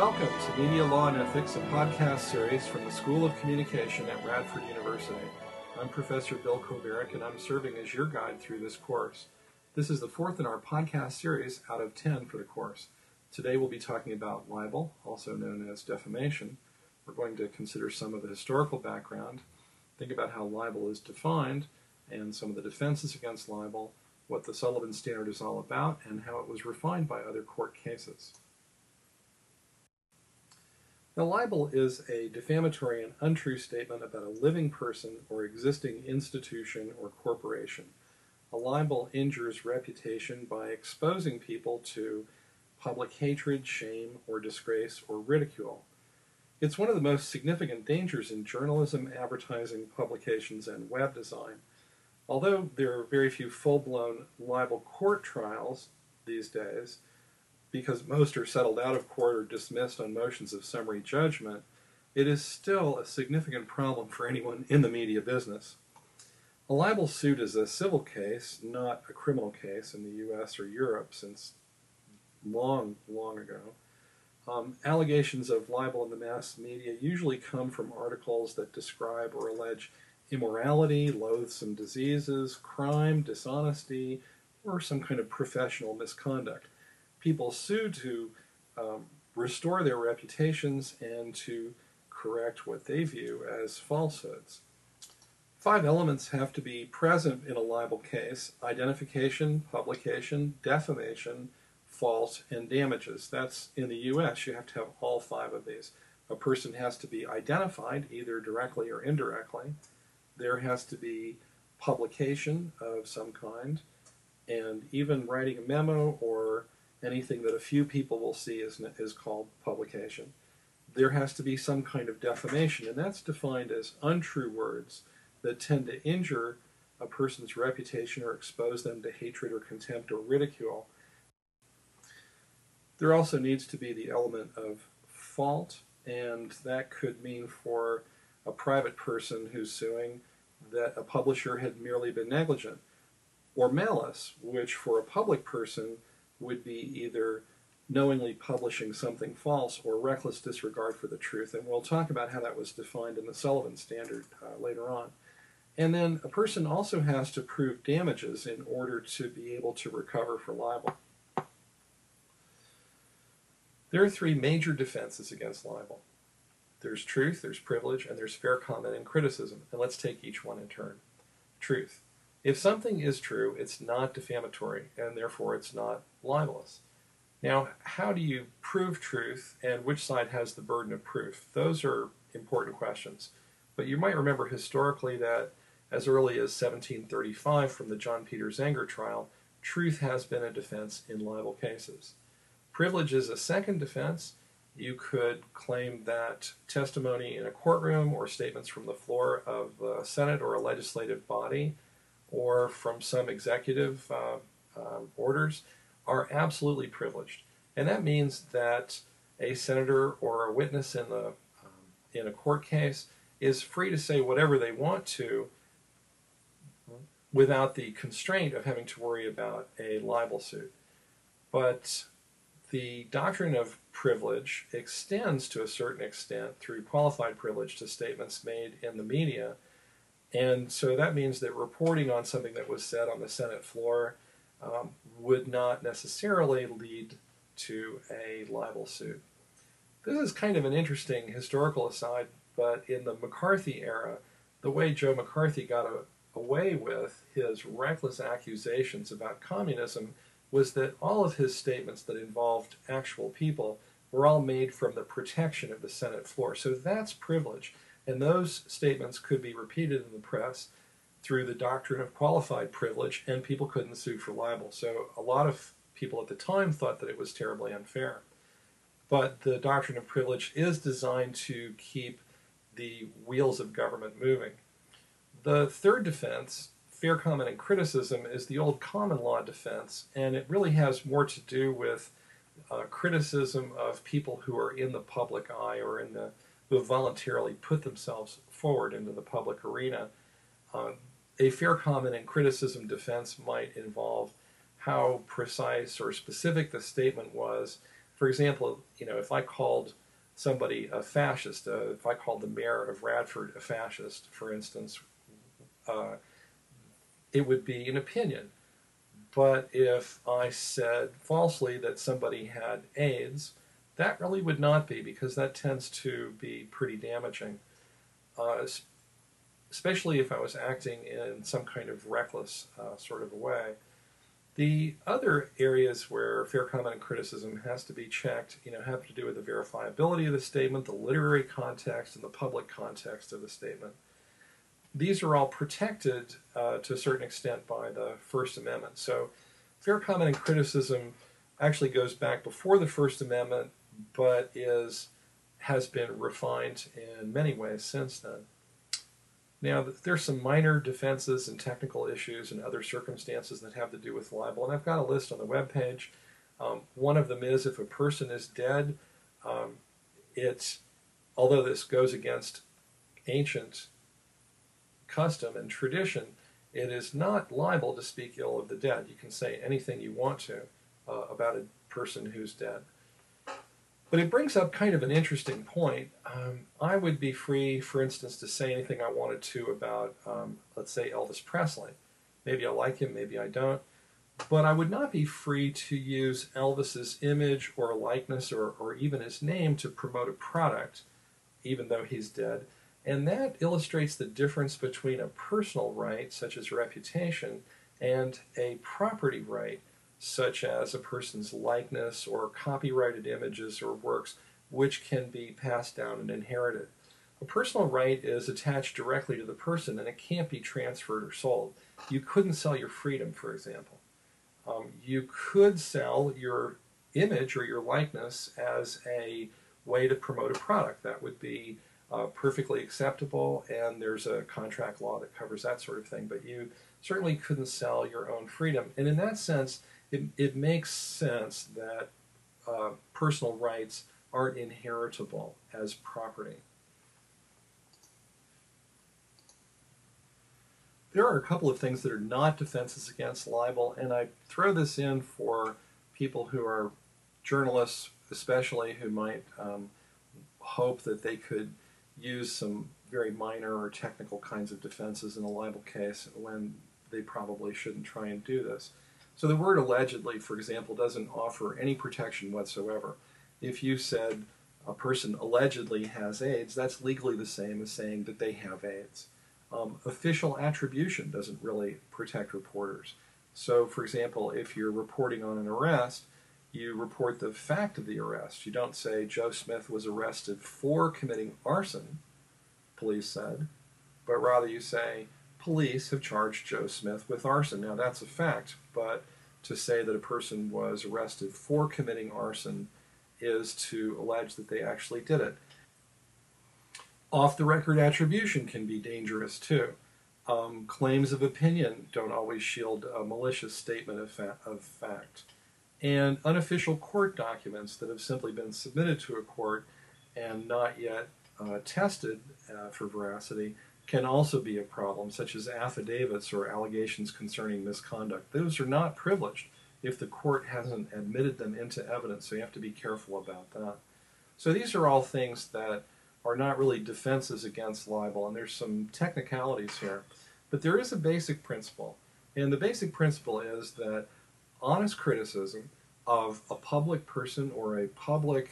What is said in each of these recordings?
Welcome to Media Law and Ethics, a podcast series from the School of Communication at Radford University. I'm Professor Bill Kovarik, and I'm serving as your guide through this course. This is the fourth in our podcast series out of 10 for the course. Today we'll be talking about libel, also known as defamation. We're going to consider some of the historical background, think about how libel is defined, and some of the defenses against libel, what the Sullivan Standard is all about, and how it was refined by other court cases. Now, libel is a defamatory and untrue statement about a living person or existing institution or corporation. A libel injures reputation by exposing people to public hatred, shame, or disgrace, or ridicule. It's one of the most significant dangers in journalism, advertising, publications, and web design. Although there are very few full-blown libel court trials these days, because most are settled out of court or dismissed on motions of summary judgment, it is still a significant problem for anyone in the media business. A libel suit is a civil case, not a criminal case in the U.S. or Europe since long ago. Allegations of libel in the mass media usually come from articles that describe or allege immorality, loathsome diseases, crime, dishonesty, or some kind of professional misconduct. People sue to restore their reputations and to correct what they view as falsehoods. 5 elements have to be present in a libel case: identification, publication, defamation, fault, and damages. That's in the U.S. You have to have all 5 of these. A person has to be identified, either directly or indirectly. There has to be publication of some kind, and even writing a memo or anything that a few people will see is called publication. There has to be some kind of defamation, and that's defined as untrue words that tend to injure a person's reputation or expose them to hatred or contempt or ridicule. There also needs to be the element of fault, and that could mean for a private person who's suing that a publisher had merely been negligent, or malice, which for a public person would be either knowingly publishing something false or reckless disregard for the truth. And we'll talk about how that was defined in the Sullivan Standard later on. And then a person also has to prove damages in order to be able to recover for libel. There are 3 major defenses against libel. There's truth, there's privilege, and there's fair comment and criticism. And let's take each one in turn. Truth. If something is true, it's not defamatory, and therefore it's not libelous. Now, how do you prove truth, and which side has the burden of proof? Those are important questions. But you might remember historically that as early as 1735 from the John Peter Zenger trial, truth has been a defense in libel cases. Privilege is a second defense. You could claim that testimony in a courtroom or statements from the floor of the Senate or a legislative body or from some executive orders are absolutely privileged. And that means that a senator or a witness in a court case is free to say whatever they want to without the constraint of having to worry about a libel suit. But the doctrine of privilege extends to a certain extent through qualified privilege to statements made in the media. And so that means that reporting on something that was said on the Senate floor would not necessarily lead to a libel suit. This is kind of an interesting historical aside, but in the McCarthy era, the way Joe McCarthy got away with his reckless accusations about communism was that all of his statements that involved actual people were all made from the protection of the Senate floor. So that's privilege. And those statements could be repeated in the press through the doctrine of qualified privilege, and people couldn't sue for libel. So a lot of people at the time thought that it was terribly unfair. But the doctrine of privilege is designed to keep the wheels of government moving. The third defense, fair comment and criticism, is the old common law defense, and it really has more to do with criticism of people who are in the public eye or who have voluntarily put themselves forward into the public arena. A fair comment and criticism defense might involve how precise or specific the statement was, For example, if I called somebody a fascist, if I called the mayor of Radford a fascist, for instance, uh, it would be an opinion. But if I said falsely that somebody had AIDS, that really would not be, because that tends to be pretty damaging, especially if I was acting in some kind of reckless sort of a way. The other areas where fair comment and criticism has to be checked, have to do with the verifiability of the statement, the literary context, and the public context of the statement. These are all protected to a certain extent by the First Amendment. So fair comment and criticism actually goes back before the First Amendment, but has been refined in many ways since then. Now, there's some minor defenses and technical issues and other circumstances that have to do with libel, and I've got a list on the webpage. One of them is if a person is dead, although this goes against ancient custom and tradition, it is not libel to speak ill of the dead. You can say anything you want to about a person who's dead. But it brings up kind of an interesting point. I would be free, for instance, to say anything I wanted to about, let's say, Elvis Presley. Maybe I like him, maybe I don't. But I would not be free to use Elvis's image or likeness or even his name to promote a product, even though he's dead. And that illustrates the difference between a personal right, such as reputation, and a property right, such as a person's likeness or copyrighted images or works, which can be passed down and inherited. A personal right is attached directly to the person, and it can't be transferred or sold. You couldn't sell your freedom, for example. You could sell your image or your likeness as a way to promote a product. That would be perfectly acceptable, and there's a contract law that covers that sort of thing, but you certainly couldn't sell your own freedom. And in that sense, it makes sense that personal rights aren't inheritable as property. There are a couple of things that are not defenses against libel, and I throw this in for people who are journalists, especially, who might hope that they could use some very minor or technical kinds of defenses in a libel case when they probably shouldn't try and do this. So the word allegedly, for example, doesn't offer any protection whatsoever. If you said a person allegedly has AIDS, that's legally the same as saying that they have AIDS. Official attribution doesn't really protect reporters. So, for example, if you're reporting on an arrest, you report the fact of the arrest. You don't say Joe Smith was arrested for committing arson, police said, but rather you say police have charged Joe Smith with arson. Now that's a fact, but to say that a person was arrested for committing arson is to allege that they actually did it. Off-the-record attribution can be dangerous too. Claims of opinion don't always shield a malicious statement of fact. And unofficial court documents that have simply been submitted to a court and not yet tested for veracity can also be a problem, such as affidavits or allegations concerning misconduct. Those are not privileged if the court hasn't admitted them into evidence, so you have to be careful about that. So these are all things that are not really defenses against libel, and there's some technicalities here. But there is a basic principle, and the basic principle is that honest criticism of a public person or a public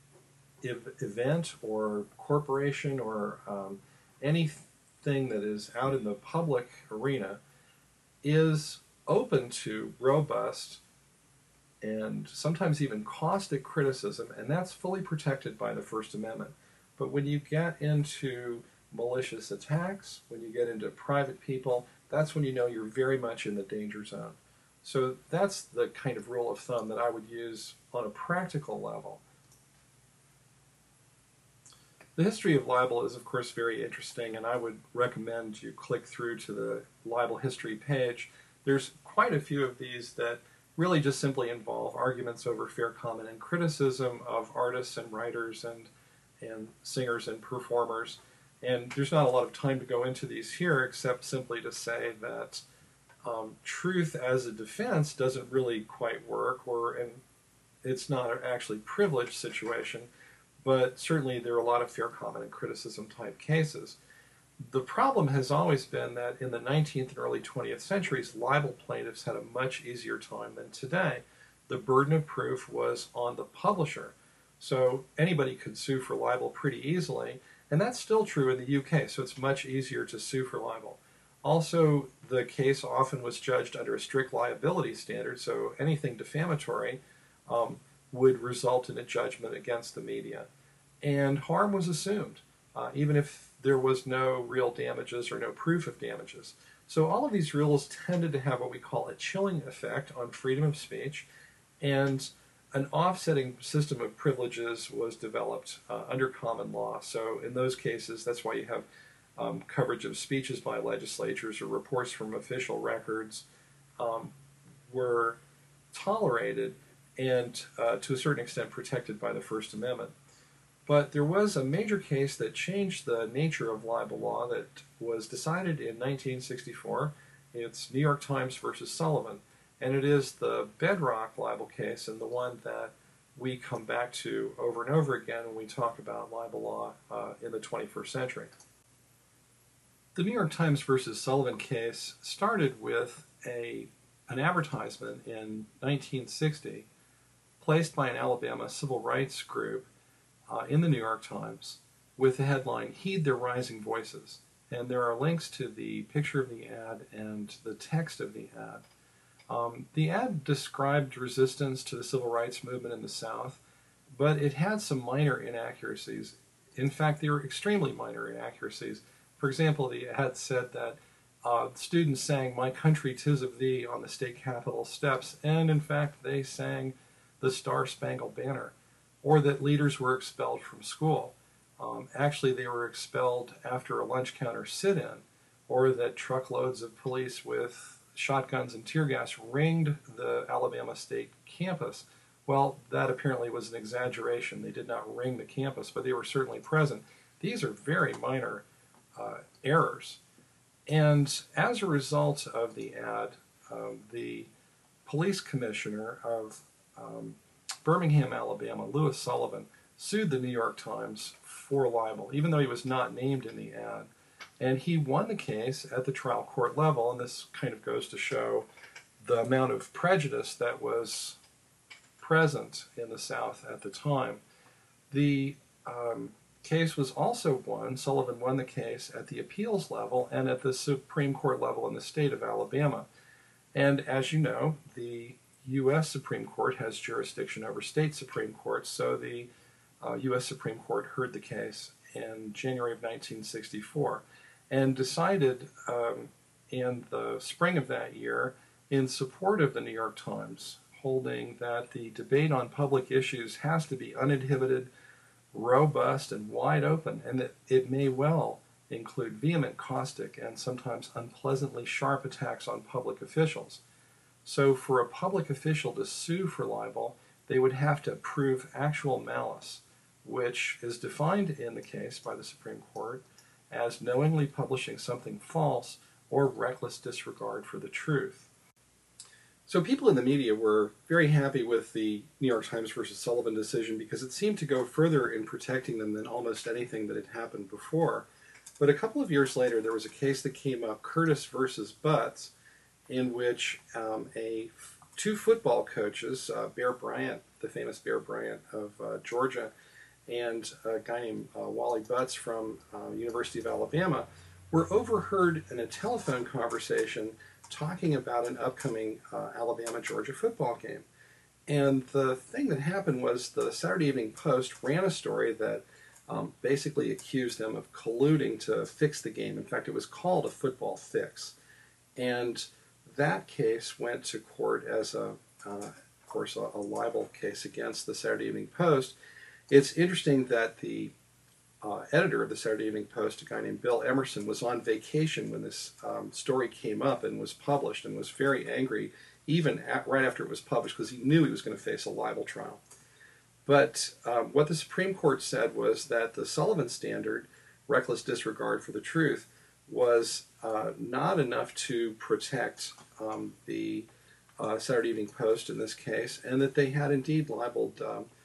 event or corporation or anything that is out in the public arena is open to robust and sometimes even caustic criticism, and that's fully protected by the First Amendment. But when you get into malicious attacks, when you get into private people, that's when you know you're very much in the danger zone. So that's the kind of rule of thumb that I would use on a practical level. The history of libel is, of course, very interesting, and I would recommend you click through to the libel history page. There's quite a few of these that really just simply involve arguments over fair comment and criticism of artists and writers and singers and performers. And there's not a lot of time to go into these here, except simply to say that truth as a defense doesn't really quite work, or it's not an actually privileged situation, but certainly there are a lot of fair comment and criticism type cases. The problem has always been that in the 19th and early 20th centuries, libel plaintiffs had a much easier time than today. The burden of proof was on the publisher. So anybody could sue for libel pretty easily, and that's still true in the UK, so it's much easier to sue for libel. Also, the case often was judged under a strict liability standard, so anything defamatory would result in a judgment against the media. And harm was assumed, even if there was no real damages or no proof of damages. So all of these rules tended to have what we call a chilling effect on freedom of speech, and an offsetting system of privileges was developed under common law. So in those cases, that's why you have coverage of speeches by legislatures or reports from official records were tolerated and to a certain extent protected by the First Amendment. But there was a major case that changed the nature of libel law that was decided in 1964. It's New York Times versus Sullivan, and it is the bedrock libel case and the one that we come back to over and over again when we talk about libel law in the 21st century. The New York Times versus Sullivan case started with an advertisement in 1960 placed by an Alabama civil rights group in the New York Times with the headline, "Heed Their Rising Voices." And there are links to the picture of the ad and the text of the ad. The ad described resistance to the civil rights movement in the South, but it had some minor inaccuracies. In fact, they were extremely minor inaccuracies. For example, the ad said that students sang "My Country 'Tis of Thee" on the state capitol steps, and in fact they sang the Star-Spangled Banner, or that leaders were expelled from school. Actually, they were expelled after a lunch counter sit-in, or that truckloads of police with shotguns and tear gas ringed the Alabama State campus. Well, that apparently was an exaggeration. They did not ring the campus, but they were certainly present. These are very minor errors. And as a result of the ad, the police commissioner of Birmingham, Alabama, Louis Sullivan, sued the New York Times for libel, even though he was not named in the ad. And he won the case at the trial court level, and this kind of goes to show the amount of prejudice that was present in the South at the time. The case was also won, Sullivan won the case at the appeals level and at the Supreme Court level in the state of Alabama. And as you know, the U.S. Supreme Court has jurisdiction over state Supreme Courts, so the U.S. Supreme Court heard the case in January of 1964 and decided in the spring of that year in support of the New York Times, holding that the debate on public issues has to be uninhibited, robust, and wide open, and that it may well include vehement, caustic, and sometimes unpleasantly sharp attacks on public officials. So for a public official to sue for libel, they would have to prove actual malice, which is defined in the case by the Supreme Court as knowingly publishing something false or reckless disregard for the truth. So people in the media were very happy with the New York Times versus Sullivan decision because it seemed to go further in protecting them than almost anything that had happened before. But a couple of years later, there was a case that came up, Curtis versus Butts, in which two football coaches, Bear Bryant, the famous Bear Bryant of Georgia, and a guy named Wally Butts from University of Alabama, were overheard in a telephone conversation talking about an upcoming Alabama-Georgia football game. And the thing that happened was the Saturday Evening Post ran a story that basically accused them of colluding to fix the game. In fact, it was called a football fix. And that case went to court as, of course, a libel case against the Saturday Evening Post. It's interesting that the editor of the Saturday Evening Post, a guy named Bill Emerson, was on vacation when this story came up and was published, and was very angry even right after it was published because he knew he was going to face a libel trial. But what the Supreme Court said was that the Sullivan standard, reckless disregard for the truth, was not enough to protect the Saturday Evening Post in this case, and that they had indeed libeled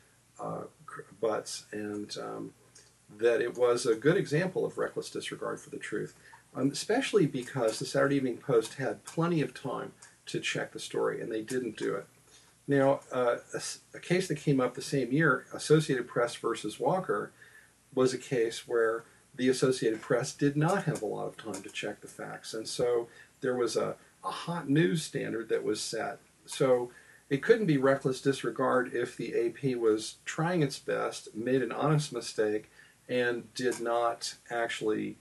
Butts, and that it was a good example of reckless disregard for the truth, especially because the Saturday Evening Post had plenty of time to check the story, and they didn't do it. Now, a case that came up the same year, Associated Press versus Walker, was a case where the Associated Press did not have a lot of time to check the facts, and so there was a hot news standard that was set. So it couldn't be reckless disregard if the AP was trying its best, made an honest mistake, and did not actually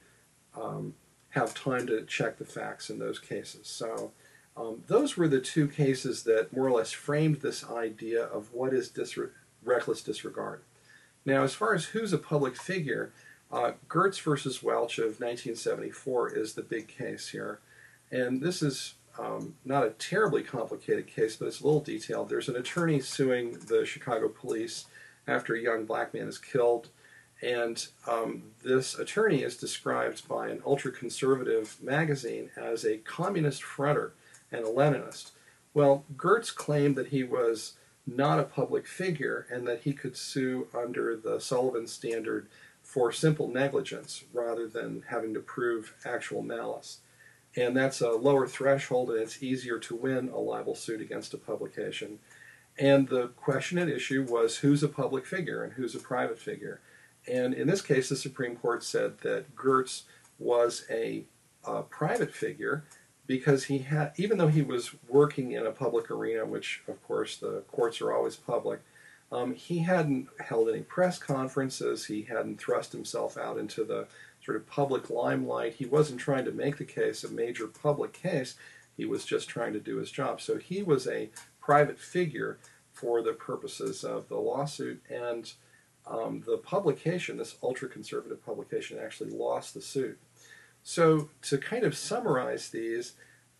have time to check the facts in those cases. So those were the two cases that more or less framed this idea of what is reckless disregard. Now, as far as who's a public figure, Gertz versus Welch of 1974 is the big case here. And this is not a terribly complicated case, but it's a little detailed. There's an attorney suing the Chicago police after a young black man is killed. And this attorney is described by an ultra-conservative magazine as a communist fronter and a Leninist. Well, Gertz claimed that he was not a public figure and that he could sue under the Sullivan standard for simple negligence rather than having to prove actual malice. And that's a lower threshold, and it's easier to win a libel suit against a publication. And the question at issue was who's a public figure and who's a private figure. And in this case, the Supreme Court said that Gertz was a private figure because he had, even though he was working in a public arena, which of course the courts are always public, he hadn't held any press conferences, he hadn't thrust himself out into the sort of public limelight, he wasn't trying to make the case a major public case, he was just trying to do his job. So he was a private figure for the purposes of the lawsuit, and the publication, this ultra-conservative publication, actually lost the suit. So to kind of summarize these,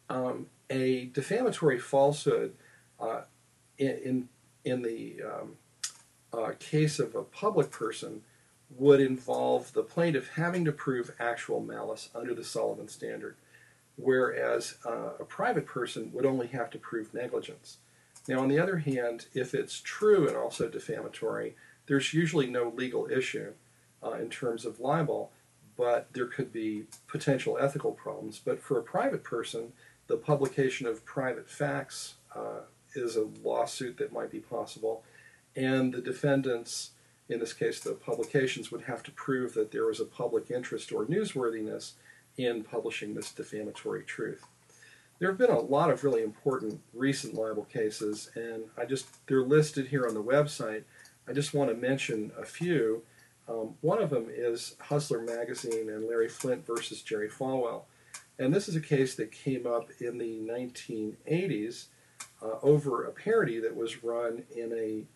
a defamatory falsehood in the case of a public person would involve the plaintiff having to prove actual malice under the Sullivan standard, whereas a private person would only have to prove negligence. Now, on the other hand, if it's true and also defamatory, there's usually no legal issue in terms of libel, but there could be potential ethical problems. But for a private person, the publication of private facts is a lawsuit that might be possible, and the defendants, in this case the publications, would have to prove that there was a public interest or newsworthiness in publishing this defamatory truth. There have been a lot of really important recent libel cases, and they're listed here on the website. I just want to mention a few. One of them is Hustler Magazine and Larry Flynt versus Jerry Falwell. And this is a case that came up in the 1980s over a parody that was run in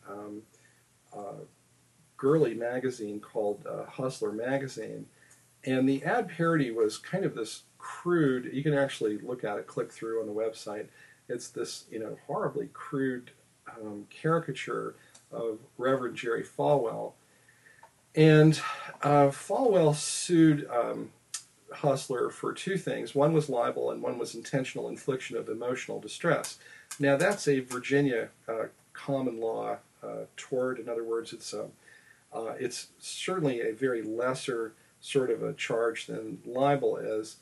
a girly magazine called Hustler Magazine. And the ad parody was kind of this crude, you can actually look at it, click through on the website. It's this, horribly crude caricature of Reverend Jerry Falwell. And Falwell sued Hustler for two things. One was libel and one was intentional infliction of emotional distress. Now that's a Virginia common law tort. In other words, it's certainly a very lesser sort of a charge than libel is.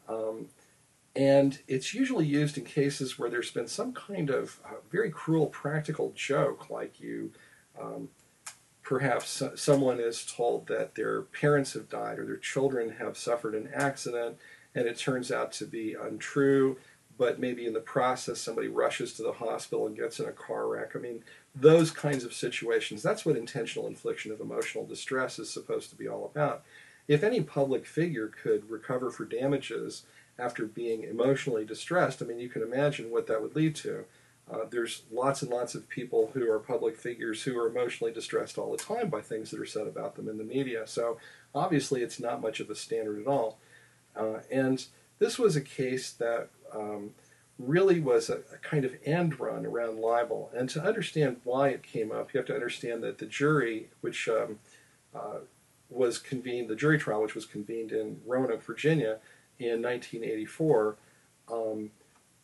And it's usually used in cases where there's been some kind of very cruel practical joke, like perhaps someone is told that their parents have died or their children have suffered an accident, and it turns out to be untrue, but maybe in the process somebody rushes to the hospital and gets in a car wreck. I mean, those kinds of situations, that's what intentional infliction of emotional distress is supposed to be all about. If any public figure could recover for damages after being emotionally distressed, I mean, you can imagine what that would lead to. There's lots and lots of people who are public figures who are emotionally distressed all the time by things that are said about them in the media. So obviously it's not much of a standard at all. And this was a case that really was a kind of end run around libel. And to understand why it came up, you have to understand that the jury, which was convened, the jury trial, which was convened in Roanoke, Virginia in 1984,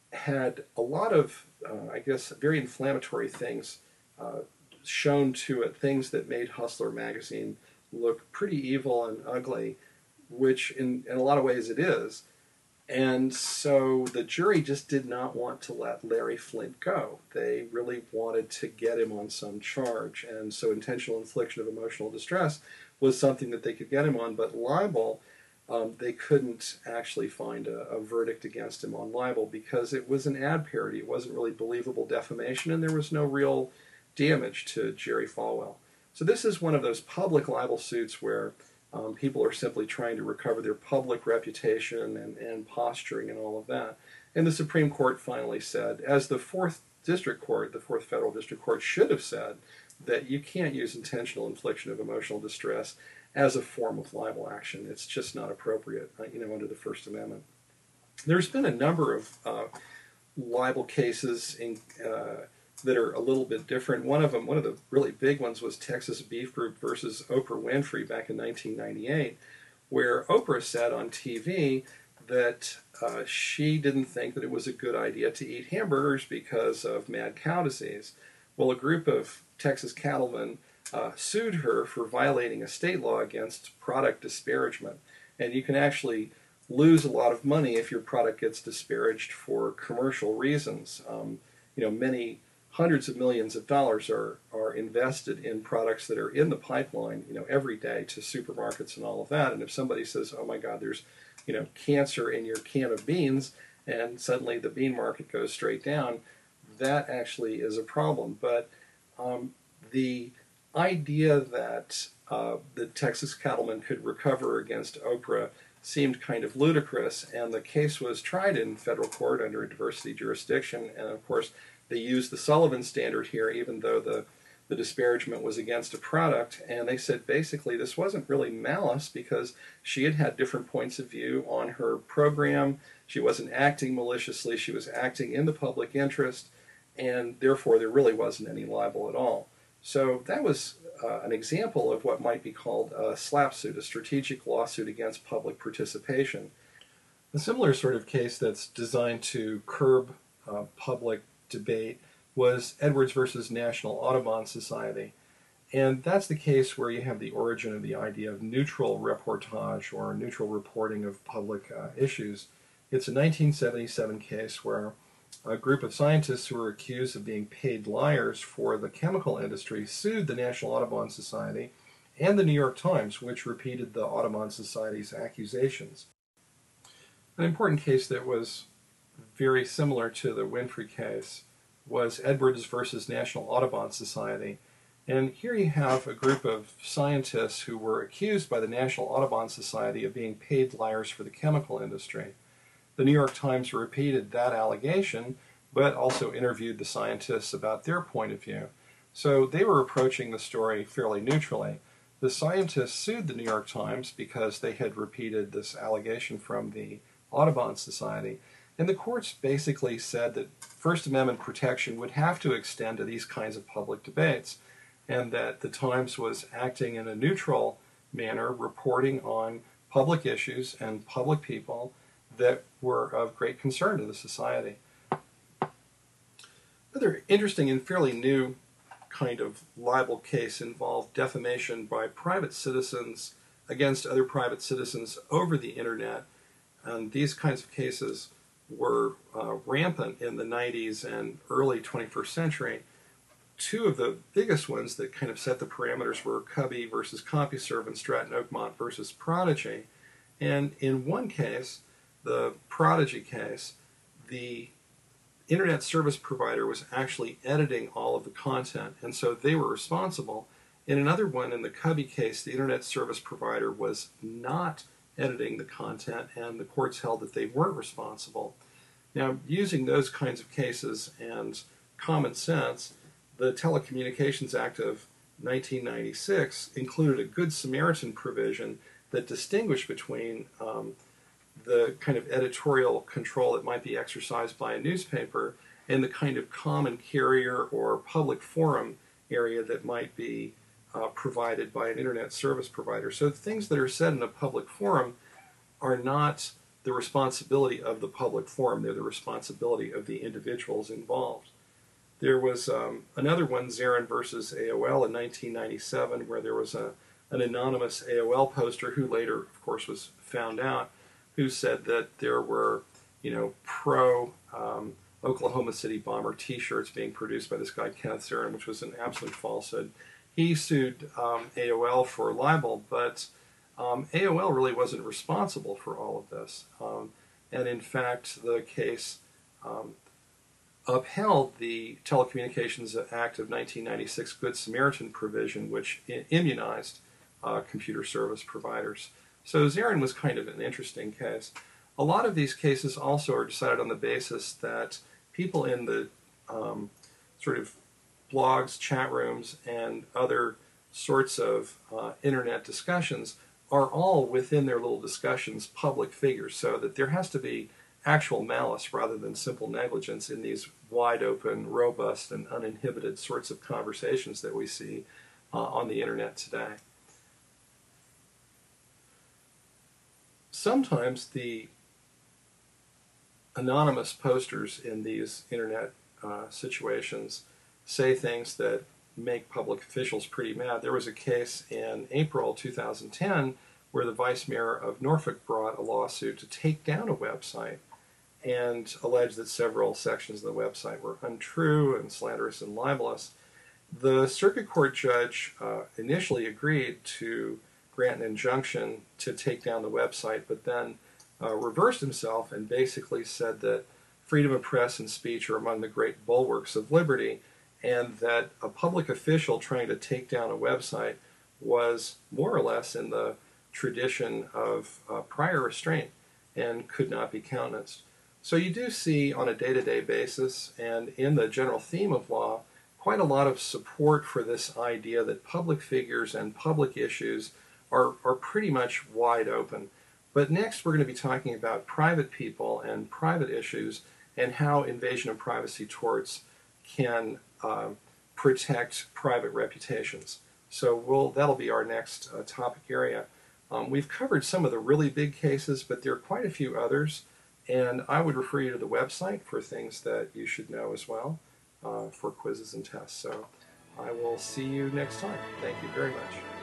had a lot of, I guess, very inflammatory things shown to it, things that made Hustler magazine look pretty evil and ugly, which in a lot of ways it is. And so the jury just did not want to let Larry Flynt go. They really wanted to get him on some charge. And so intentional infliction of emotional distress was something that they could get him on, but libel, they couldn't actually find a verdict against him on libel because it was an ad parody. It wasn't really believable defamation, and there was no real damage to Jerry Falwell. So this is one of those public libel suits where people are simply trying to recover their public reputation and posturing and all of that. And the Supreme Court finally said, as the Fourth District Court, the Fourth Federal District Court should have said, that you can't use intentional infliction of emotional distress as a form of libel action. It's just not appropriate, under the First Amendment. There's been a number of libel cases that are a little bit different. One of the really big ones was Texas Beef Group versus Oprah Winfrey back in 1998, where Oprah said on TV that she didn't think that it was a good idea to eat hamburgers because of mad cow disease. Well, a group of Texas cattlemen sued her for violating a state law against product disparagement. And you can actually lose a lot of money if your product gets disparaged for commercial reasons. Many hundreds of millions of dollars are invested in products that are in the pipeline, every day to supermarkets and all of that. And if somebody says, "Oh my God, there's, cancer in your can of beans," and suddenly the bean market goes straight down, that actually is a problem. But the idea that the Texas cattlemen could recover against Oprah seemed kind of ludicrous, and the case was tried in federal court under a diversity jurisdiction, and of course they used the Sullivan standard here, even though the disparagement was against a product, and they said basically this wasn't really malice because she had different points of view on her program. She wasn't acting maliciously, she was acting in the public interest, and therefore there really wasn't any libel at all. So that was an example of what might be called a SLAPP suit, a strategic lawsuit against public participation. A similar sort of case that's designed to curb public debate was Edwards versus National Audubon Society. And that's the case where you have the origin of the idea of neutral reportage or neutral reporting of public issues. It's a 1977 case where a group of scientists who were accused of being paid liars for the chemical industry sued the National Audubon Society and the New York Times, which repeated the Audubon Society's accusations. An important case that was very similar to the Winfrey case was Edwards versus National Audubon Society. And here you have a group of scientists who were accused by the National Audubon Society of being paid liars for the chemical industry. The New York Times repeated that allegation, but also interviewed the scientists about their point of view. So they were approaching the story fairly neutrally. The scientists sued the New York Times because they had repeated this allegation from the Audubon Society, and the courts basically said that First Amendment protection would have to extend to these kinds of public debates, and that the Times was acting in a neutral manner, reporting on public issues and public people that were of great concern to the society. Another interesting and fairly new kind of libel case involved defamation by private citizens against other private citizens over the internet. And these kinds of cases were rampant in the 90s and early 21st century. Two of the biggest ones that kind of set the parameters were Cubby versus CompuServe and Stratton Oakmont versus Prodigy. And in one case, the Prodigy case, the internet service provider was actually editing all of the content, and so they were responsible. In another one, in the Cubby case, the internet service provider was not editing the content, and the courts held that they weren't responsible. Now, using those kinds of cases and common sense, the Telecommunications Act of 1996 included a Good Samaritan provision that distinguished between the kind of editorial control that might be exercised by a newspaper and the kind of common carrier or public forum area that might be provided by an internet service provider. So things that are said in a public forum are not the responsibility of the public forum. They're the responsibility of the individuals involved. There was another one, Zarin versus AOL in 1997, where there was an anonymous AOL poster who later, of course, was found out, who said that there were, pro Oklahoma City bomber T-shirts being produced by this guy Kenneth Zarin, which was an absolute falsehood. He sued AOL for libel, but AOL really wasn't responsible for all of this. And in fact, the case upheld the Telecommunications Act of 1996 Good Samaritan provision, which immunized computer service providers. So Zarin was kind of an interesting case. A lot of these cases also are decided on the basis that people in the sort of blogs, chat rooms, and other sorts of internet discussions are all within their little discussions public figures, so that there has to be actual malice rather than simple negligence in these wide open, robust, and uninhibited sorts of conversations that we see on the internet today. Sometimes the anonymous posters in these internet situations say things that make public officials pretty mad. There was a case in April 2010 where the Vice Mayor of Norfolk brought a lawsuit to take down a website and alleged that several sections of the website were untrue and slanderous and libelous. The circuit court judge initially agreed to grant an injunction to take down the website, but then reversed himself and basically said that freedom of press and speech are among the great bulwarks of liberty, and that a public official trying to take down a website was more or less in the tradition of prior restraint and could not be countenanced. So you do see on a day-to-day basis and in the general theme of law quite a lot of support for this idea that public figures and public issues are pretty much wide open. But next we're going to be talking about private people and private issues and how invasion of privacy torts can protect private reputations. So that'll be our next topic area. We've covered some of the really big cases, but there are quite a few others, and I would refer you to the website for things that you should know as well, for quizzes and tests. So I will see you next time. Thank you very much.